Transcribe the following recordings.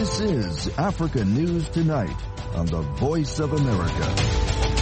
This is Africa News Tonight on the Voice of America.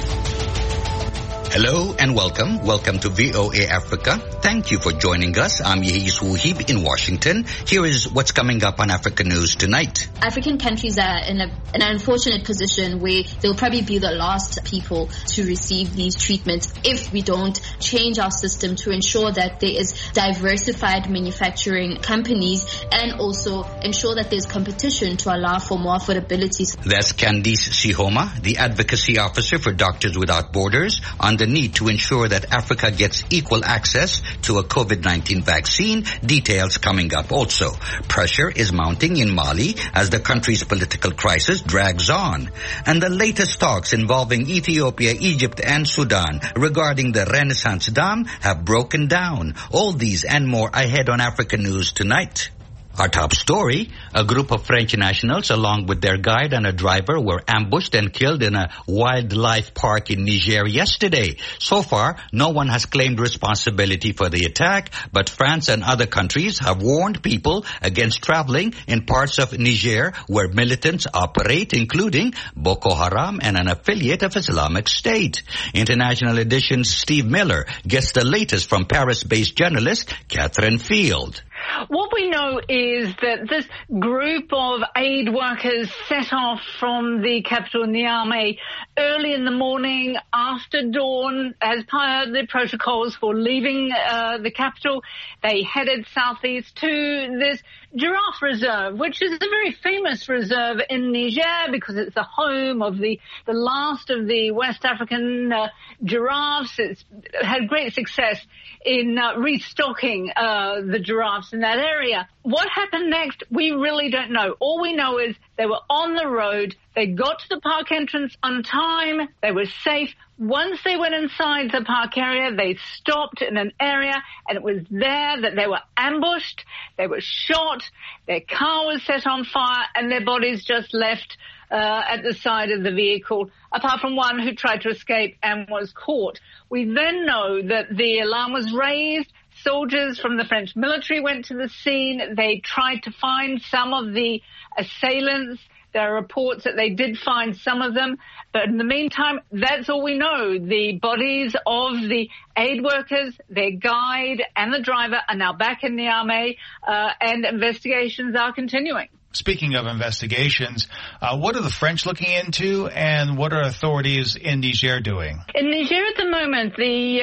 Hello and welcome. Welcome to VOA Africa. Thank you for joining us. I'm Yehis Wuhib in Washington. Here is what's coming up on Africa News Tonight. African countries are in an unfortunate position where they'll probably be the last people to receive these treatments if we don't change our system to ensure that there is diversified manufacturing companies and also ensure that there's competition to allow for more affordability. That's Candice Sihoma, the advocacy officer for Doctors Without Borders, on the need to ensure that Africa gets equal access to a COVID-19 vaccine. Details coming up also. Pressure is mounting in Mali as the country's political crisis drags on. And the latest talks involving Ethiopia, Egypt, and Sudan regarding the Renaissance Dam have broken down. All these and more ahead on Africa News Tonight. Our top story, a group of French nationals along with their guide and a driver were ambushed and killed in a wildlife park in Niger yesterday. So far, no one has claimed responsibility for the attack, but France and other countries have warned people against traveling in parts of Niger where militants operate, including Boko Haram and an affiliate of Islamic State. International Edition's Steve Miller gets the latest from Paris-based journalist Catherine Field. What we know is that this group of aid workers set off from the capital Niamey early in the morning after dawn as per the protocols for leaving the capital. They headed southeast to this giraffe reserve, which is a very famous reserve in Niger because it's the home of the last of the West African giraffes. It's had great success in restocking the giraffes in that area. What happened next, we really don't know. All we know is they were on the road. They got to the park entrance on time. They were safe. Once they went inside the park area, they stopped in an area, and it was there that they were ambushed. They were shot. Their car was set on fire, and their bodies just left at the side of the vehicle, apart from one who tried to escape and was caught. We then know that the alarm was raised. Soldiers from the French military went to the scene. They tried to find some of the assailants. There are reports that they did find some of them. But in the meantime, that's all we know. The bodies of the aid workers, their guide and the driver are now back in Niamey, and investigations are continuing. Speaking of investigations, what are the French looking into, and what are authorities in Niger doing? In Niger at the moment,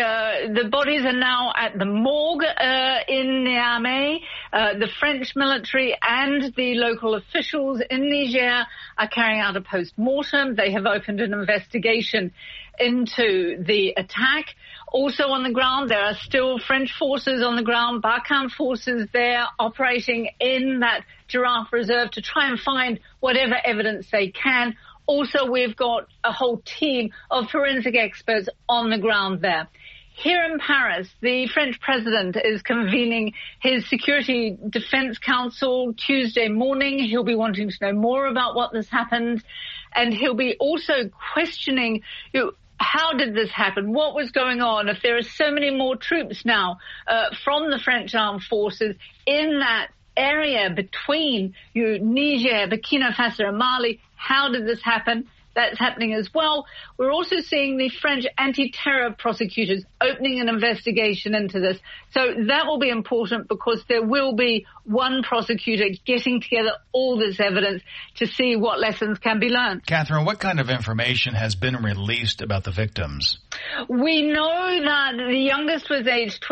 the bodies are now at the morgue in Niamey. The French military and the local officials in Niger are carrying out a post-mortem. They have opened an investigation into the attack. Also on the ground, there are still French forces on the ground, Barkhane forces there operating in that giraffe reserve to try and find whatever evidence they can. Also, we've got a whole team of forensic experts on the ground there. Here in Paris, the French president is convening his Security Defense Council Tuesday morning. He'll be wanting to know more about what has happened, and he'll be also questioning, how did this happen? What was going on? If there are so many more troops now from the French armed forces in that area between Niger, Burkina Faso and Mali, how did this happen? That's happening as well. We're also seeing the French anti-terror prosecutors opening an investigation into this. So that will be important because there will be one prosecutor getting together all this evidence to see what lessons can be learned. Catherine, what kind of information has been released about the victims? We know that the youngest was aged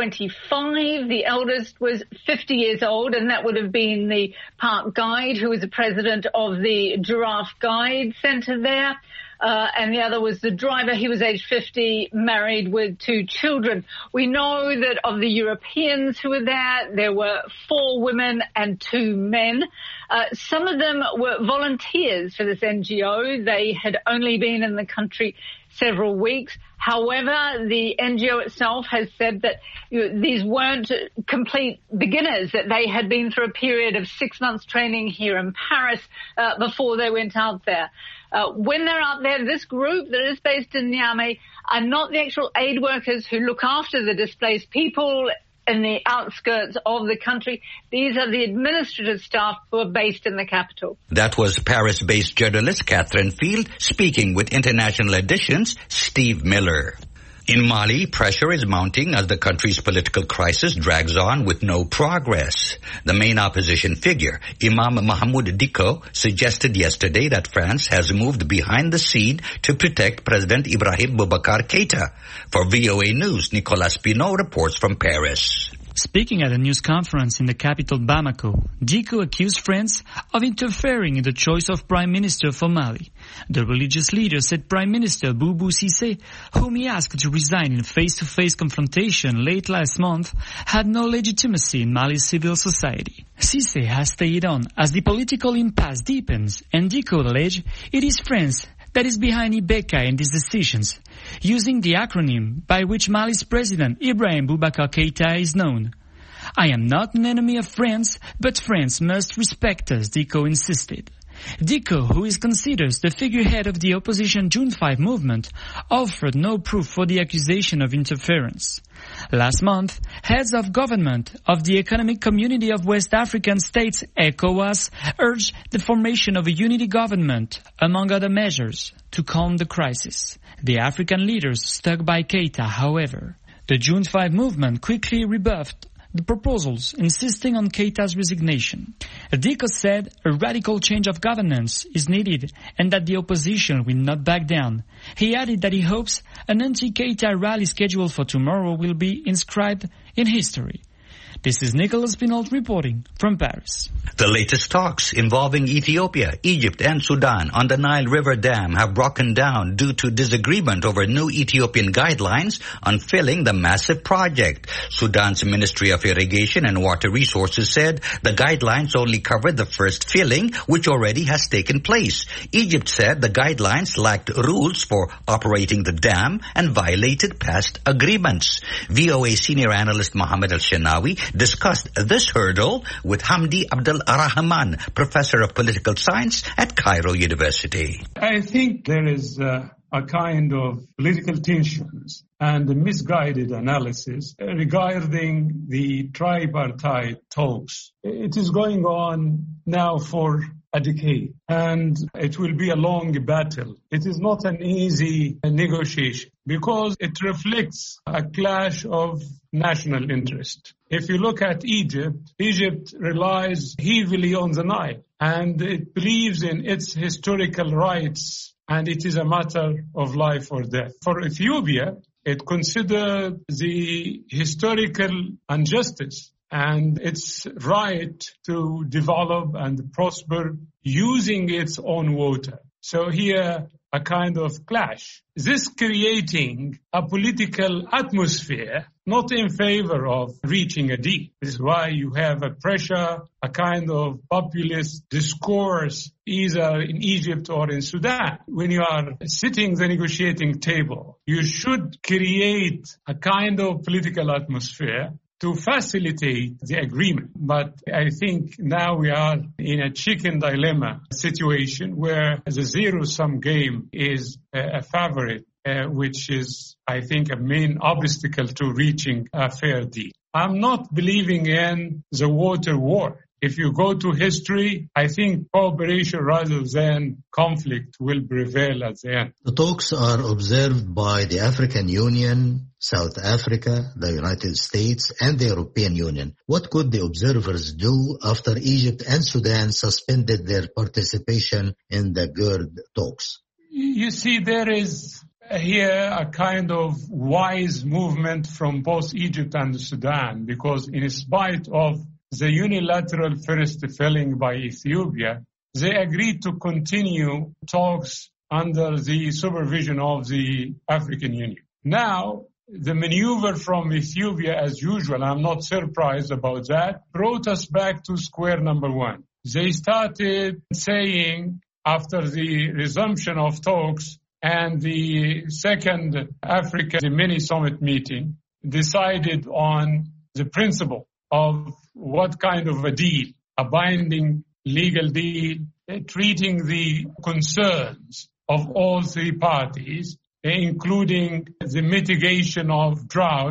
25, the eldest was 50 years old, and that would have been the park guide who was the president of the Giraffe Guide Center there. And the other was the driver. He was aged 50, married with 2 children. We know that of the Europeans who were there were 4 women and 2 men. Some of them were volunteers for this NGO. They had only been in the country several weeks. However, the NGO itself has said that these weren't complete beginners, that they had been through a period of 6 months training here in Paris before they went out there. When they're out there, this group that is based in Niamey are not the actual aid workers who look after the displaced people in the outskirts of the country. These are the administrative staff who are based in the capital. That was Paris-based journalist Catherine Field speaking with International Edition's Steve Miller. In Mali, pressure is mounting as the country's political crisis drags on with no progress. The main opposition figure, Imam Mahmoud Dicko, suggested yesterday that France has moved behind the scene to protect President Ibrahim Boubacar Keïta. For VOA News, Nicolas Pinault reports from Paris. Speaking at a news conference in the capital Bamako, Dicko accused France of interfering in the choice of Prime Minister for Mali. The religious leader said Prime Minister Boubou Cissé, whom he asked to resign in a face-to-face confrontation late last month, had no legitimacy in Mali's civil society. Cissé has stayed on as the political impasse deepens, and Dicko alleged it is France that is behind Ibeka and these decisions, using the acronym by which Mali's president Ibrahim Boubacar Keïta is known. I am not an enemy of France, but France must respect us, Dicko insisted. Dicko, who is considered the figurehead of the opposition June 5 movement, offered no proof for the accusation of interference. Last month, heads of government of the Economic Community of West African States, ECOWAS, urged the formation of a unity government, among other measures, to calm the crisis. The African leaders stuck by Keïta, however. The June 5 movement quickly rebuffed the proposals, insisting on Keïta's resignation. Dicko said a radical change of governance is needed and that the opposition will not back down. He added that he hopes an anti-Keïta rally scheduled for tomorrow will be inscribed in history. This is Nicolas Pinault reporting from Paris. The latest talks involving Ethiopia, Egypt and Sudan on the Nile River Dam have broken down due to disagreement over new Ethiopian guidelines on filling the massive project. Sudan's Ministry of Irrigation and Water Resources said the guidelines only covered the first filling, which already has taken place. Egypt said the guidelines lacked rules for operating the dam and violated past agreements. VOA senior analyst Mohammed Al-Shenawi discussed this hurdle with Hamdi Abdel Rahman, professor of political science at Cairo University. I think there is a kind of political tensions and a misguided analysis regarding the tripartite talks. It is going on now for a decade, and it will be a long battle. It is not an easy negotiation because it reflects a clash of national interest. If you look at Egypt, Egypt relies heavily on the Nile, and it believes in its historical rights, and it is a matter of life or death. For Ethiopia, it considered the historical injustice and its right to develop and prosper using its own water. So here, a kind of clash. This creating a political atmosphere not in favor of reaching a deal. This is why you have a pressure, a kind of populist discourse either in Egypt or in Sudan. When you are sitting the negotiating table, you should create a kind of political atmosphere to facilitate the agreement. But I think now we are in a chicken dilemma situation where the zero-sum game is a favorite, which is, I think, a main obstacle to reaching a fair deal. I'm not believing in the water war. If you go to history, I think cooperation rather than conflict will prevail at the end. The talks are observed by the African Union, South Africa, the United States, and the European Union. What could the observers do after Egypt and Sudan suspended their participation in the GERD talks? You see, there is here a kind of wise movement from both Egypt and Sudan, because in spite of the unilateral first filling by Ethiopia, they agreed to continue talks under the supervision of the African Union. Now, the maneuver from Ethiopia, as usual, I'm not surprised about that, brought us back to square number one. They started saying, after the resumption of talks and the second Africa mini-summit meeting, decided on the principle of what kind of a deal, a binding legal deal, treating the concerns of all three parties, including the mitigation of droughts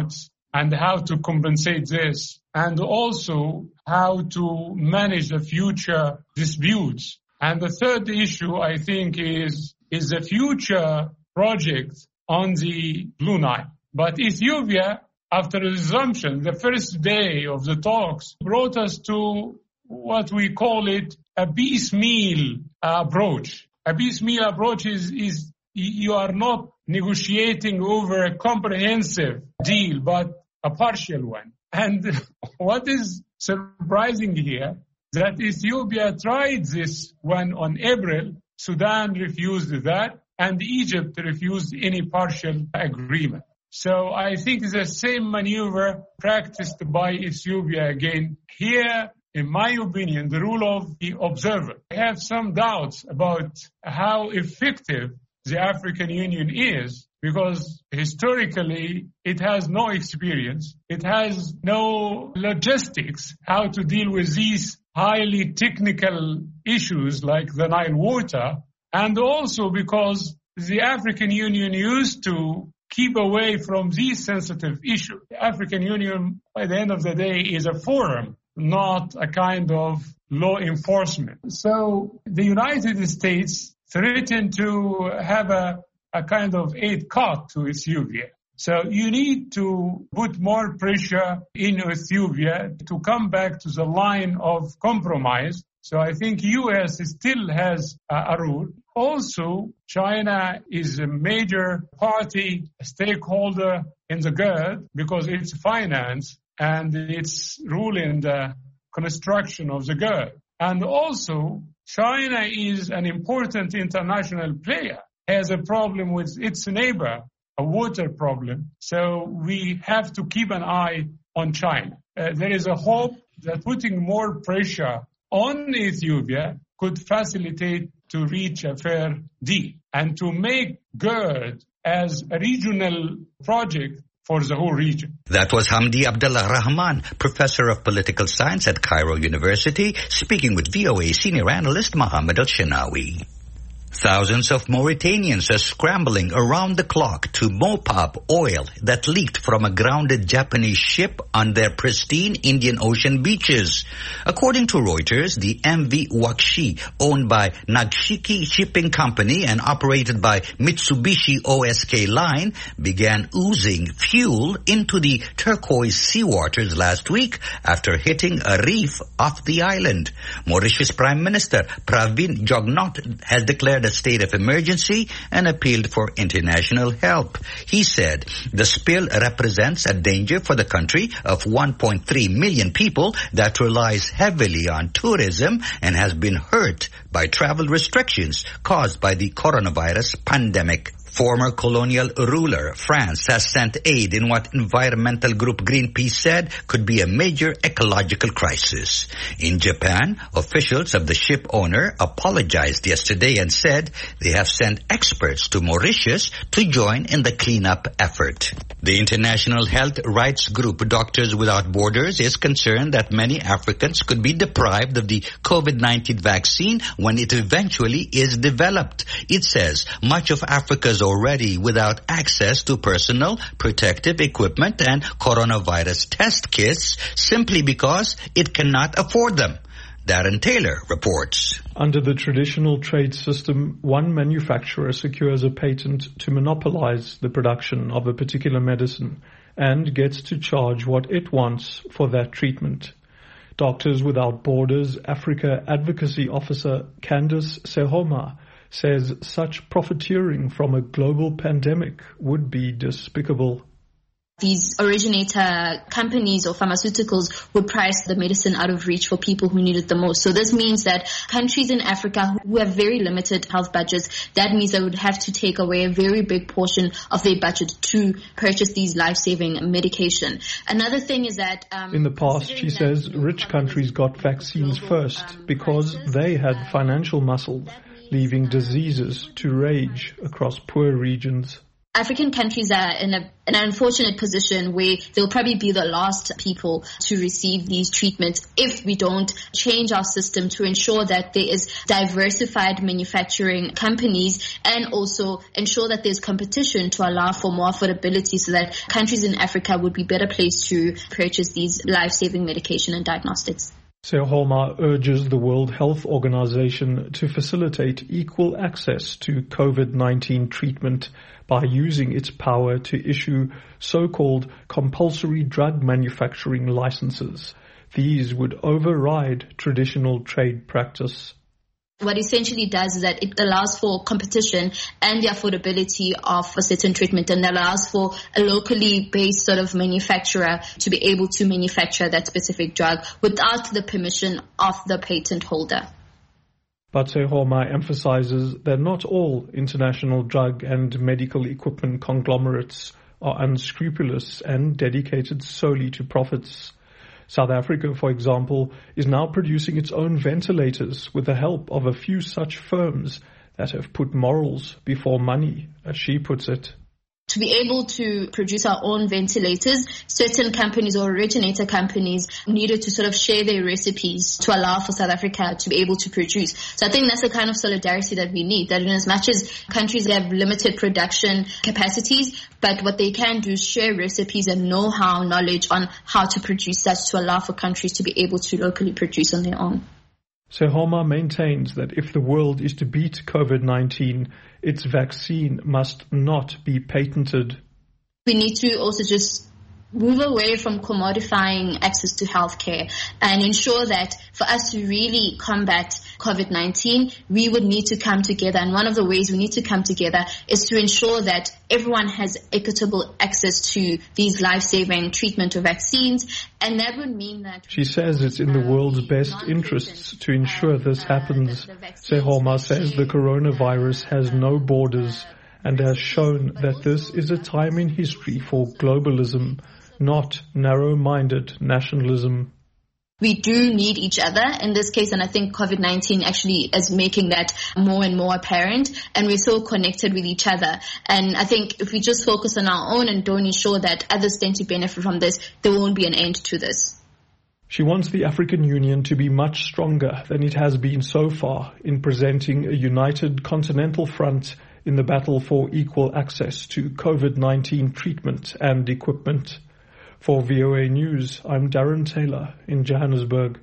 and how to compensate this, and also how to manage the future disputes. And the third issue, I think, is the future project on the Blue Nile. But Ethiopia, after the resumption, the first day of the talks, brought us to what we call it a piecemeal approach. A piecemeal approach is you are not negotiating over a comprehensive deal, but a partial one. And what is surprising here, that Ethiopia tried this one on April, Sudan refused that, and Egypt refused any partial agreement. So I think the same maneuver practiced by Ethiopia again. Here, in my opinion, the rule of the observer. I have some doubts about how effective the African Union is, because historically it has no experience. It has no logistics how to deal with these highly technical issues like the Nile water, and also because the African Union used to keep away from these sensitive issues. The African Union, by the end of the day, is a forum, not a kind of law enforcement. So the United States threatened to have a kind of aid cut to Ethiopia. So you need to put more pressure in Ethiopia to come back to the line of compromise. So I think U.S. still has a role. Also, China is a major party, a stakeholder in the GERD because it's finance and it's ruling the construction of the GERD. And also, China is an important international player, has a problem with its neighbor, a water problem. So we have to keep an eye on China. There is a hope that putting more pressure on Ethiopia could facilitate to reach a fair deal and to make GERD as a regional project for the whole region. That was Hamdi Abdullah Rahman, professor of political science at Cairo University, speaking with VOA senior analyst Mohammed Al-Shinawi. Thousands of Mauritanians are scrambling around the clock to mop up oil that leaked from a grounded Japanese ship on their pristine Indian Ocean beaches. According to Reuters, the MV Wakshi, owned by Nagshiki Shipping Company and operated by Mitsubishi OSK Line, began oozing fuel into the turquoise seawaters last week after hitting a reef off the island. Mauritius Prime Minister Pravin Jugnauth has declared a state of emergency and appealed for international help. He said the spill represents a danger for the country of 1.3 million people that relies heavily on tourism and has been hurt by travel restrictions caused by the coronavirus pandemic. Former colonial ruler France has sent aid in what environmental group Greenpeace said could be a major ecological crisis. In Japan, officials of the ship owner apologized yesterday and said they have sent experts to Mauritius to join in the cleanup effort. The international health rights group Doctors Without Borders is concerned that many Africans could be deprived of the COVID-19 vaccine when it eventually is developed. It says much of Africa's already without access to personal protective equipment and coronavirus test kits simply because it cannot afford them. Darren Taylor reports. Under the traditional trade system, one manufacturer secures a patent to monopolize the production of a particular medicine and gets to charge what it wants for that treatment. Doctors Without Borders Africa Advocacy Officer Candice Sehoma says such profiteering from a global pandemic would be despicable. These originator companies or pharmaceuticals would price the medicine out of reach for people who need it the most. So this means that countries in Africa who have very limited health budgets, that means they would have to take away a very big portion of their budget to purchase these life-saving medication. Another thing is that... in the past, she says, rich countries got vaccines first because they had financial muscle, leaving diseases to rage across poor regions. African countries are in an unfortunate position where they'll probably be the last people to receive these treatments if we don't change our system to ensure that there is diversified manufacturing companies and also ensure that there's competition to allow for more affordability so that countries in Africa would be better placed to purchase these life-saving medication and diagnostics. Sehoma urges the World Health Organization to facilitate equal access to COVID-19 treatment by using its power to issue so-called compulsory drug manufacturing licenses. These would override traditional trade practice. What essentially does is that it allows for competition and the affordability of a certain treatment, and allows for a locally based sort of manufacturer to be able to manufacture that specific drug without the permission of the patent holder. But Sehoma emphasizes that not all international drug and medical equipment conglomerates are unscrupulous and dedicated solely to profits. South Africa, for example, is now producing its own ventilators with the help of a few such firms that have put morals before money, as she puts it. To be able to produce our own ventilators, certain companies or originator companies needed to sort of share their recipes to allow for South Africa to be able to produce. So I think that's the kind of solidarity that we need, that in as much as countries have limited production capacities, but what they can do is share recipes and know-how, knowledge on how to produce that to allow for countries to be able to locally produce on their own. Sehoma maintains that if the world is to beat COVID-19, its vaccine must not be patented. We need to also just move away from commodifying access to healthcare and ensure that for us to really combat COVID-19, we would need to come together. And one of the ways we need to come together is to ensure that everyone has equitable access to these life-saving treatment or vaccines. And that would mean that... She says it's in the world's best interests to ensure this happens. Sehoma says the coronavirus has no borders and has shown that this is a time in history for globalism, not narrow-minded nationalism. We do need each other in this case, and I think COVID-19 actually is making that more and more apparent, and we're so connected with each other. And I think if we just focus on our own and don't ensure that others stand to benefit from this, there won't be an end to this. She wants the African Union to be much stronger than it has been so far in presenting a united continental front in the battle for equal access to COVID-19 treatment and equipment. For VOA News, I'm Darren Taylor in Johannesburg.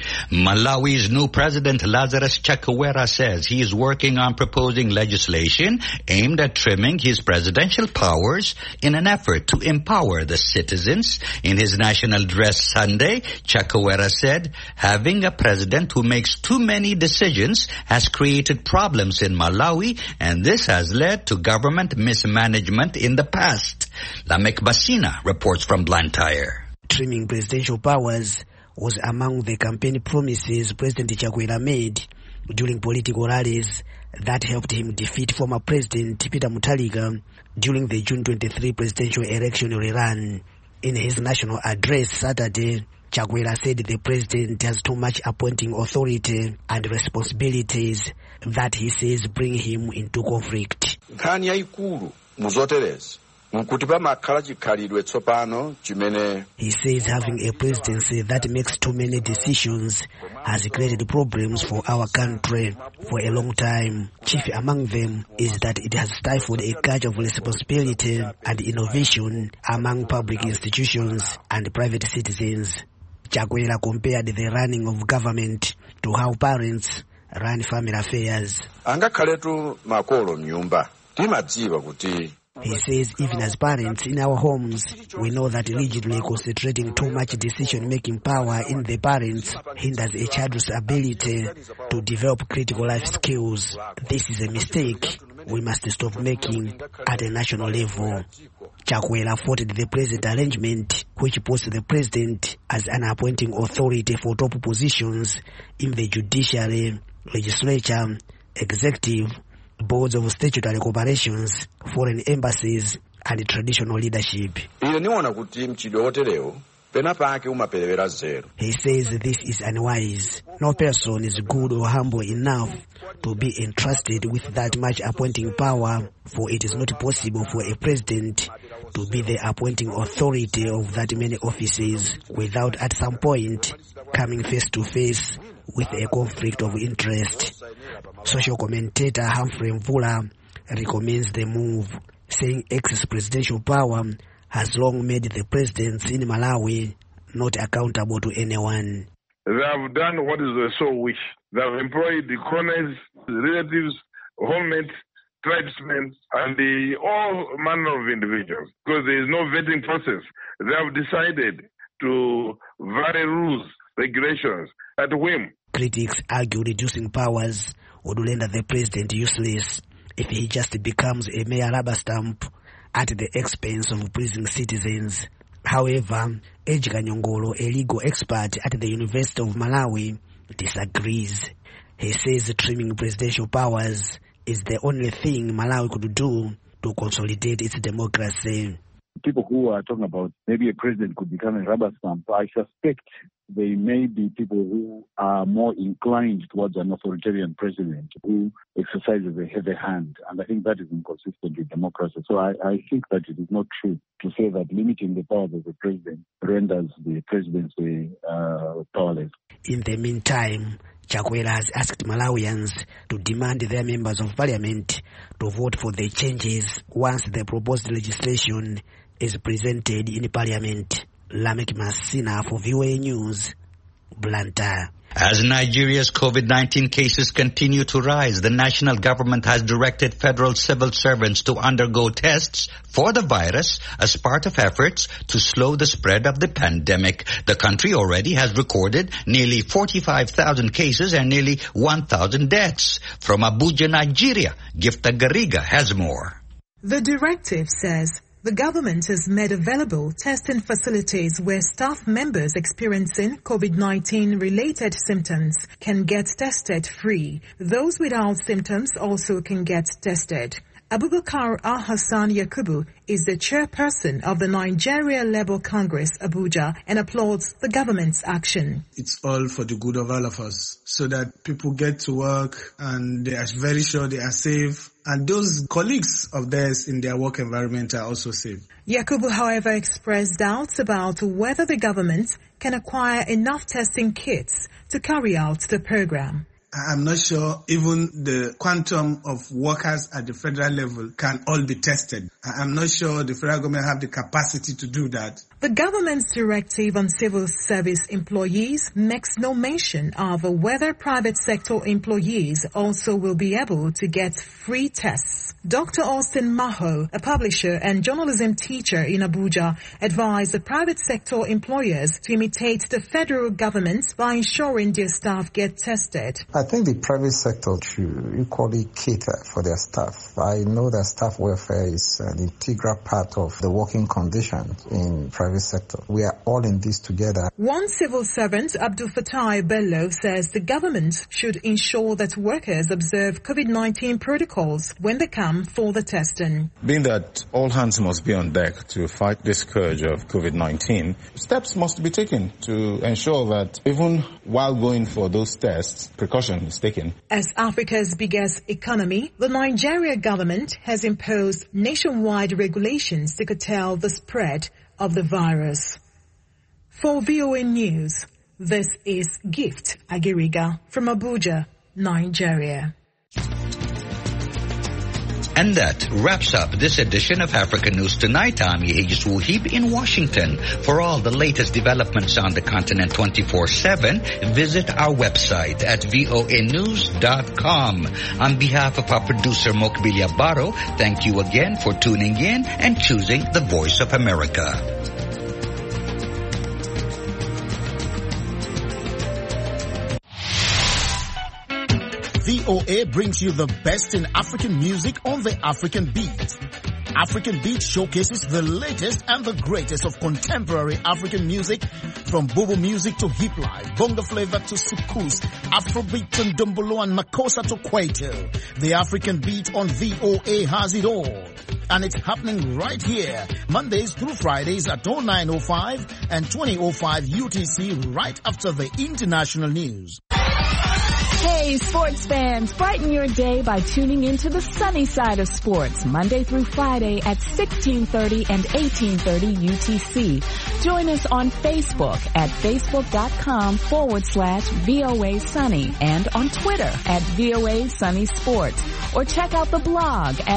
Malawi's new president, Lazarus Chakwera, says he is working on proposing legislation aimed at trimming his presidential powers in an effort to empower the citizens. In his national address Sunday, Chakwera said, having a president who makes too many decisions has created problems in Malawi, and this has led to government mismanagement in the past. Lamek Basina reports from Blantyre. Trimming presidential powers was among the campaign promises President Chakwera made during political rallies that helped him defeat former President Peter Mutharika during the June 23 presidential election rerun. In his national address Saturday, Chakwera said the president has too much appointing authority and responsibilities that he says bring him into conflict. He says having a presidency that makes too many decisions has created problems for our country for a long time. Chief among them is that it has stifled a culture of responsibility and innovation among public institutions and private citizens. Chakwera compared the running of government to how parents run family affairs. He says even as parents in our homes, we know that rigidly concentrating too much decision-making power in the parents hinders a child's ability to develop critical life skills. This is a mistake we must stop making at a national level. Chakwera faulted the present arrangement, which puts the president as an appointing authority for top positions in the judiciary, legislature, executive, boards of statutory corporations, foreign embassies, and traditional leadership. He says this is unwise. No person is good or humble enough to be entrusted with that much appointing power, for it is not possible for a president to be the appointing authority of that many offices without at some point coming face to face with a conflict of interest. Social commentator Humphrey Mvula recommends the move, saying excess presidential power has long made the presidents in Malawi not accountable to anyone. They have done what is their sole wish. They have employed the cronies, relatives, homemates, tribesmen, and all manner of individuals, because there is no vetting process. They have decided to vary rules, regulations at whim. Critics argue reducing powers would render the president useless if he just becomes a mere rubber stamp at the expense of pleasing citizens. However, Edgar Nyongolo, a legal expert at the University of Malawi, disagrees. He says trimming presidential powers is the only thing Malawi could do to consolidate its democracy. People who are talking about maybe a president could become a rubber stamp, I suspect they may be people who are more inclined towards an authoritarian president who exercises a heavy hand. And I think that is inconsistent with democracy. So I think that it is not true to say that limiting the powers of the president renders the presidency powerless. In the meantime, Chakwera has asked Malawians to demand their members of parliament to vote for the changes once the proposed legislation is presented in parliament. Lamek Masina for VOA News, Blantyre. As Nigeria's COVID-19 cases continue to rise, the national government has directed federal civil servants to undergo tests for the virus as part of efforts to slow the spread of the pandemic. The country already has recorded nearly 45,000 cases and nearly 1,000 deaths. From Abuja, Nigeria, Gifta Gariga has more. The directive says the government has made available testing facilities where staff members experiencing COVID-19 related symptoms can get tested free. Those without symptoms also can get tested. Abubakar Al-Hassan Yakubu is the chairperson of the Nigeria Labour Congress, Abuja, and applauds the government's action. It's all for the good of all of us, so that people get to work and they are very sure they are safe, and those colleagues of theirs in their work environment are also safe. Yakubu, however, expressed doubts about whether the government can acquire enough testing kits to carry out the program. I'm not sure even the quantum of workers at the federal level can all be tested. I'm not sure the federal government have the capacity to do that. The government's directive on civil service employees makes no mention of whether private sector employees also will be able to get free tests. Dr. Austin Maho, a publisher and journalism teacher in Abuja, advised the private sector employers to imitate the federal government by ensuring their staff get tested. I think the private sector should equally cater for their staff. I know that staff welfare is an integral part of the working conditions in private sector. We are all in this together. One civil servant, Abdul Fattah Bello, says the government should ensure that workers observe COVID-19 protocols when they come for the testing. Being that all hands must be on deck to fight this scourge of COVID-19, steps must be taken to ensure that even while going for those tests, precaution is taken. As Africa's biggest economy, the Nigeria government has imposed nationwide regulations to curtail the spread of the virus. For VOA News, this is Gift Agiriga from Abuja, Nigeria. And that wraps up this edition of Africa News Tonight. I'm Yehijis Wuhib in Washington. For all the latest developments on the continent 24/7, visit our website at voanews.com. On behalf of our producer Mokbilia Baro, thank you again for tuning in and choosing the Voice of America. VOA brings you the best in African music on the African Beat. African Beat showcases the latest and the greatest of contemporary African music, from Bobo music to hip life, bongo flavor to soukous, Afrobeat and Dombolo and Makossa to Kwaito. The African Beat on VOA has it all. and it's happening right here, Mondays through Fridays at 09:05 and 20:05 UTC, right after the international news. Hey, sports fans, brighten your day by tuning into the sunny side of sports, Monday through Friday at 16:30 and 18:30 UTC. Join us on Facebook at facebook.com/VOA Sunny and on Twitter at VOA Sunny Sports. Or check out the blog at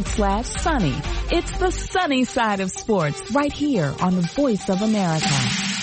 blogs.voanews.com/sunny. It's the sunny side of sports right here on the Voice of America.